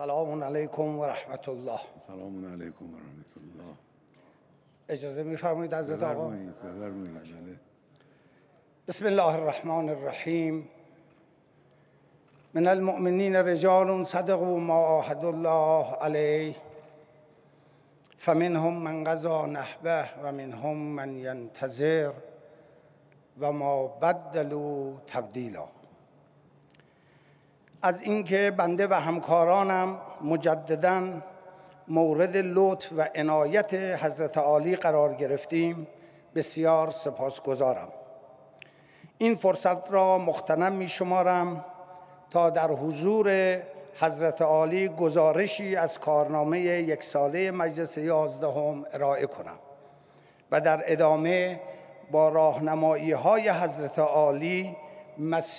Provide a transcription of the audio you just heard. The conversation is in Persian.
سلام علیکم و رحمت الله. سلام علیکم و رحمت الله. اجازه می‌فرمایید حضرت آقا؟ بفرمایید. بسم الله الرحمن الرحیم. من المؤمنین رجال صدقوا ما عاهدوا الله علیه فمنهم من قضی نحبه و منهم من ینتظر و ما بدلوا تبدیلا. از اینکه بنده و همکارانم مجدداً مورد لطف و عنایت حضرت عالی قرار گرفتیم بسیار سپاسگزارم. این فرصت را مغتنم می شمارم تا در حضور حضرت عالی گزارشی از کارنامه یک ساله مجلس 11 ارائه کنم و در ادامه با راهنمایی های حضرت عالی مسیر